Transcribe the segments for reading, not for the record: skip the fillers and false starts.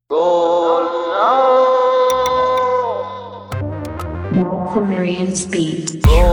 Maximilian's beat.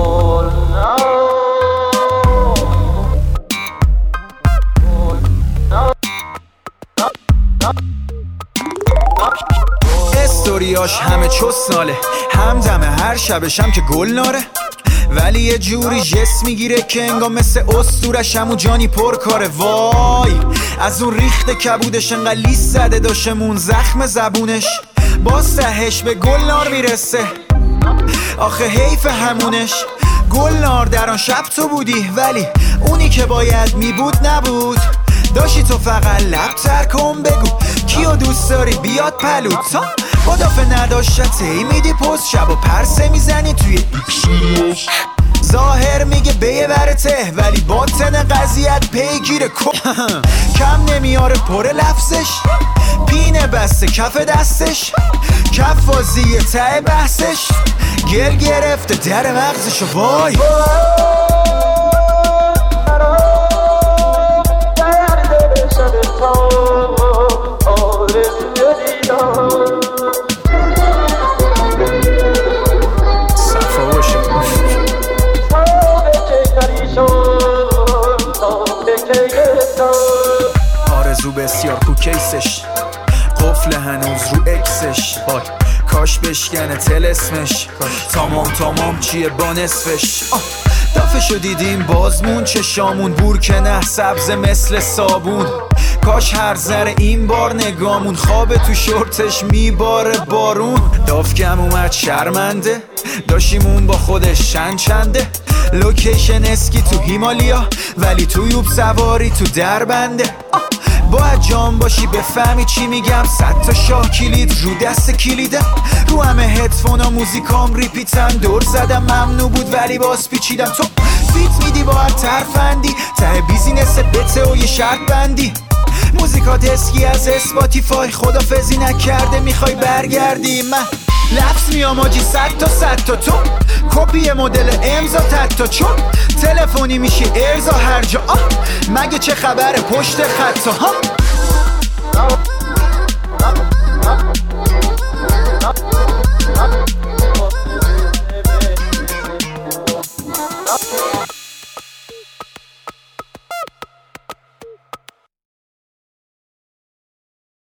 استوریاش همه چسناله، همدمه هر شبشم که گل ناره، ولی یه جوری جس میگیره که انگار مثل اسطورش همون جانی پر کاره. وای از اون ریخت کبودش انقدر لیست زده داشمون زخم زبونش، باز تهش به گلنار میرسه. آخه حیف همونش، گلنار در آن شب تو بودی، ولی اونی که باید میبود نبود. داشتی تو فقط لب تر کن بگو کیو دوست داری بیاد پلوت تا مدافع نداشت ای میدی پست شب و پرسه میزنی توی ایکسیش. ظاهر میگه بیه برته ولی باطن قضیت پیگیره کم نمیاره پر لفظش، پینه بسته کف دستش، کف بازی ته بحثش، گل گرفته در مغزشو. وای آرزو بسیار تو کیسش، قفل هنوز رو اکسش، کاش بشکنه تلسمش، تمام چیه با نصفش. دفعشو دیدیم بازمون چشامون بور که نه سبز مثل صابون، کاش هر ذره این بار نگامون خوابه تو شورتش میباره بارون. دافکم اومد شرمنده داشیمون با خودش چنده، لوکیشن اسکی تو هیمالیا ولی تو یوب سواری تو دربنده. باید جام باشی بفهمی چی میگم، 100 تا شاه کلید رو دست کلیدم، رو همه هدفونا موزیکام ریپیتن، دور زدم ممنوع بود ولی باز پیچیدم. تو فیت میدی با هر ترفندی، ته بیزینس بته و یه شرط بندی، موزیکات اسکی از اسپاتیفای خدافزی نکرده میخوای برگردی. من لفظ میام آجی 100 تا تو کپی مدل امضا تتا، چون تلفنی میشی ارزا هر جا. مگه چه خبره پشت خطا ها؟